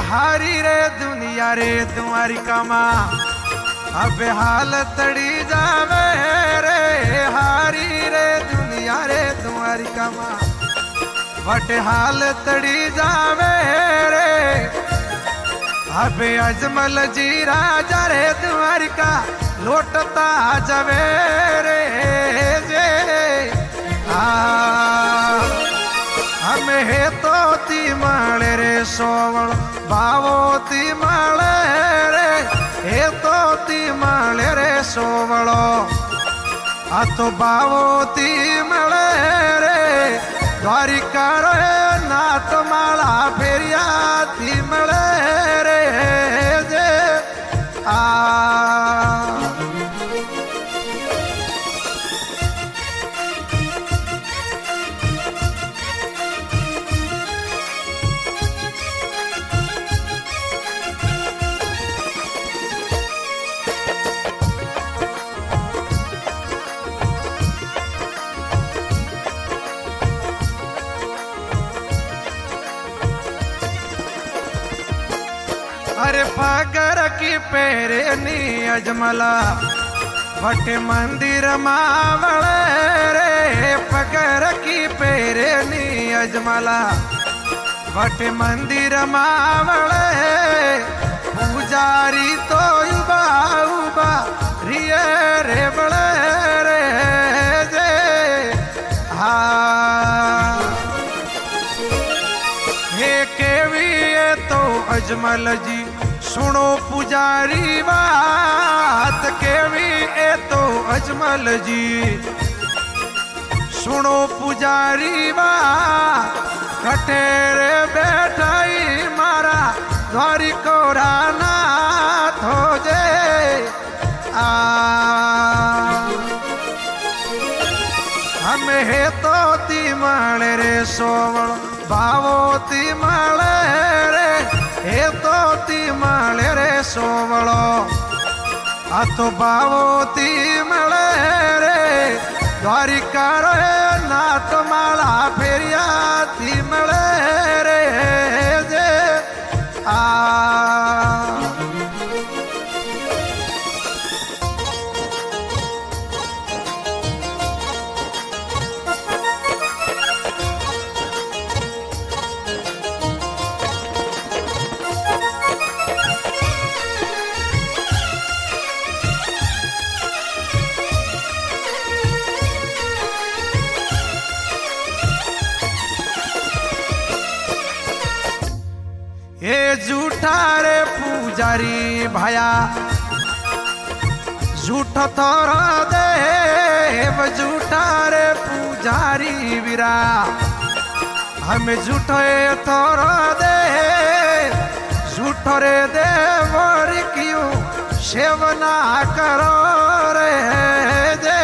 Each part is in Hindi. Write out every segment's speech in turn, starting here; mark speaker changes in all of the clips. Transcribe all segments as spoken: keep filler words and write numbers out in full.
Speaker 1: हारी रे दुनिया रे द्वारिका माँ अब हाल तड़ी जावे रे। हारी रे दुनिया रे द्वारिका माँ बट हाल तड़ी जावे रे। अबे अजमल जी राजा रे द्वारिका लोटता जवे रे जे आ हमें हे तो ती माले रे सोवण बावो ती माले रे। हे तो ती माले रे सोवणो आ तो बावो ती माले रे। द्वारिका रे नाथ माला फेरिया ती माले रे जे आ अरे पगर की पेरे नी अजमला वट मंदिर मावले रे। पगर की पेरे नी अजमला वट मंदिर मावले। पुजारी तो उबा उबा रिये रे बड़े रे जे हा हे केवी तो अजमल जी सुनो पुजारी बात केवी ए तो अजमल जी सुनो पुजारी बात। कटेरे बैठाई मारा द्वारिको नाथ हो जे आ हमें हे तो ती माले रे सोवण बावो ती माले रे। हे तो ती माले रे सोवणो आ तो बावो ती माले रे। द्वारिका रे नाथ माला फेरिया ती माले रे जे आ ये झूठा रे पुजारी भाया झूठ थोड़ा देव झूठा रे पुजारी वीरा। हमें झूठो थोड़ा दे झूठो रे देव क्यों सेवना करो रे जे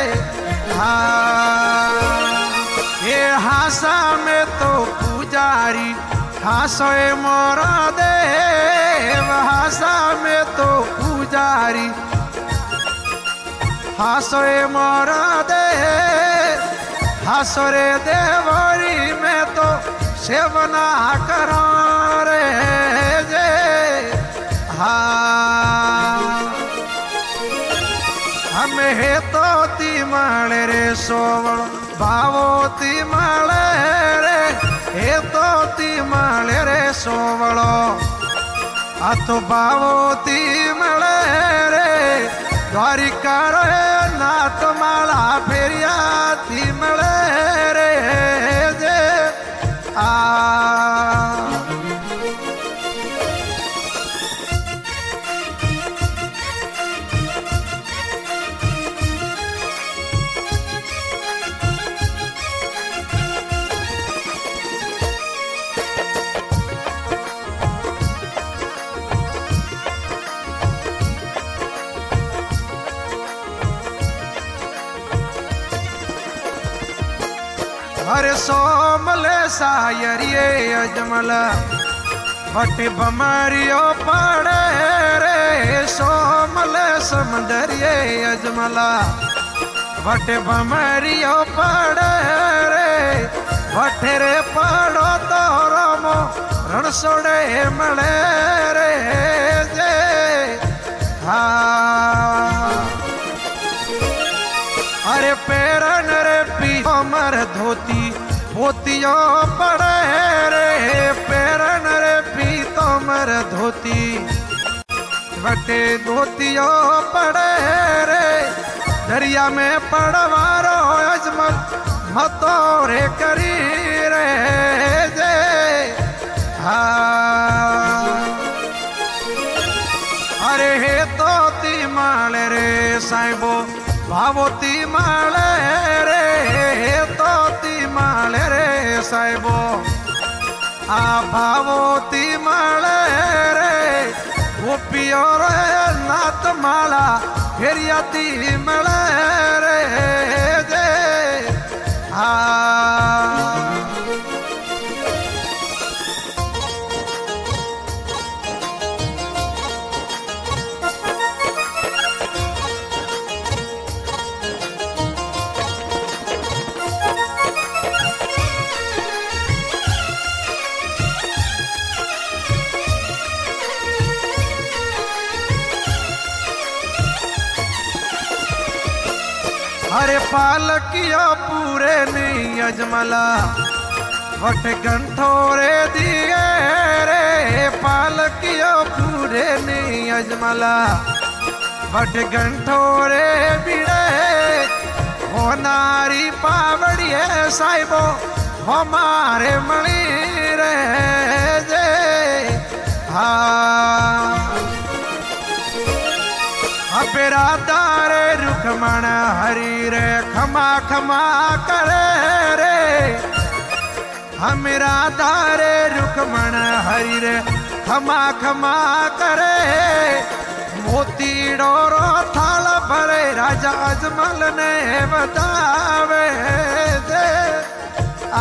Speaker 1: हाँ। ये हासा में तो पुजारी हासोए मोरा देव हासा में तो पुजारी हासोए मोरा देव हासोरे देवरी में तो सेवना करो रे जे हाँ। हमें हे तो ती माले रे सोवण बावो ती माले रे। हे तो ती माले रे सोवणो आ तो बावो ती माले रे। द्वारिका रे नाथ माला फेरिया ती माले रे जे आ अरे सोमले सायरिये अजमल वट बमरियो पड़े रे। सोमले समंदरिये अजमला वट बमरियो पड़े रे। वठ रे पड़ो तो रमो रणसोड़े मले रे जे हा अरे पेरन रे पी मर धोती पोतियो पड़े रे पेरन रे पी तो मर धोती बटे धोतियो पड़े रे दरिया में पड़वारो अजमल मतो रे करी रे जे हा अरे हे तो ती माले रे साइबो भावती माले रे हे तो ती माले रे साइबो आ भावती माले रे गोपियो रे नाथ माला फेरियाती मले रे जे हा अरे पालकिया पूरे नहीं अजमला वट गंठोरे दिए रे पालकिया पूरे नहीं अजमला वट गंठोरे बिड़े हो नारी पावड़िए साहिबो हमारे मणि रे जे हा अपेरा तारे रुखमण हरी रे खमा खमा करे रे हमेरा तारे रुखमण हरी रे खमा खमा करे मोती डोरो थाल भरे राजा अजमल ने बतावे दे आ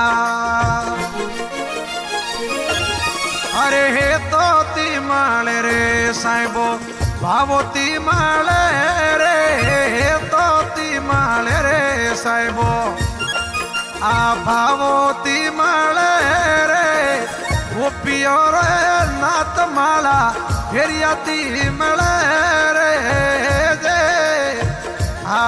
Speaker 1: अरे हे तो ती माले रे साइबो भावती माले रे तो ती माले रे साइबो आ भावती माले रे गोपियो रे नाथ माला फेरियाती मले रे जे हा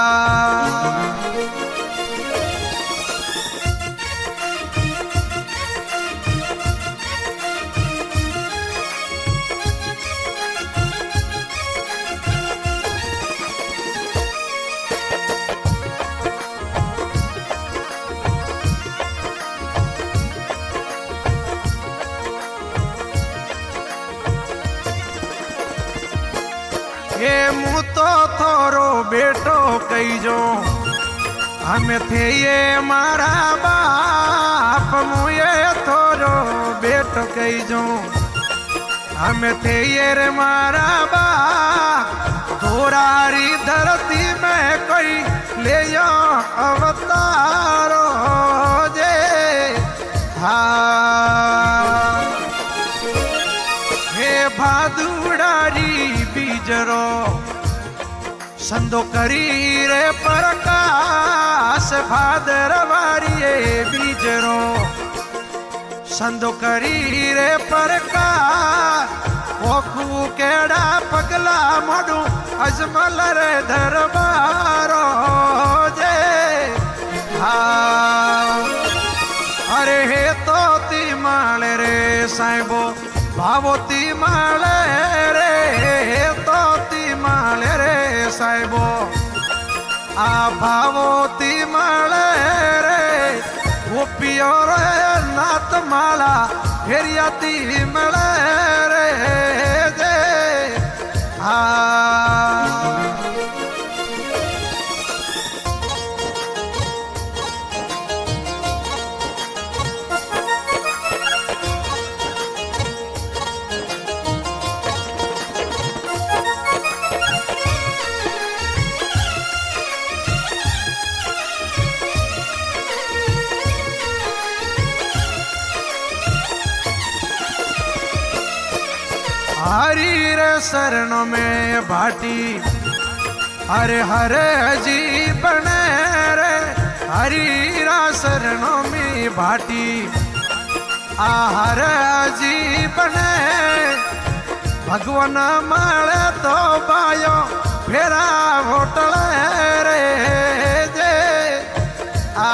Speaker 1: ये मु तो थोरो बेटो कही जो हमें थे ये मारा बाप मुए थोरो बेटो कही जो हमें थे ये रे मारा बाप दोरारी धरती में कोई ले यो अवतारो जे हा हे भादुड़ारी बीजरो संदो करी रे प्रकाश भादरवारी बीजरो संदो करी रे प्रकाश ओखू केड़ा पगला मोडू अजमल रे दरबारो जे हा अरे हे तो ती माले रे साइबो भावती माले रे तो ती माले रे साइबो आ भावती माले रे गोपियो रे नाथ माला फेरियाती मले रे जे हा हरी रे शरणों में भाटी हरे हरे जी बने रे हरी रा शरणों में भाटी आहार जीवने भगवान माले तो बायो फेरा होटल रे जे आ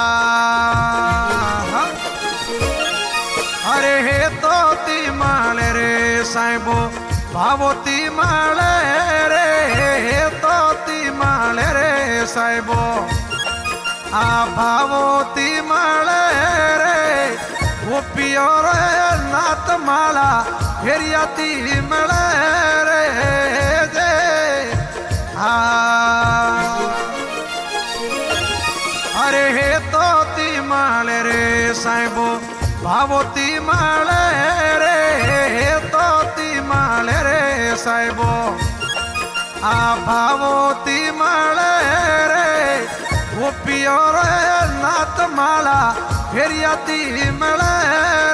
Speaker 1: अरे हे तो ती माले रे साहेबो भावती माले रे हे तो ती माले रे साहेबो आ भावती माले रे वो पियो रे नात माला फेरियाती मले रे जे आ अरे हे तो ती माले रे साहेबो भावती माले रे हे तो ती माले रे साहेबो आ भावती माले रे वो पियो रे नात माला फेरियाती मले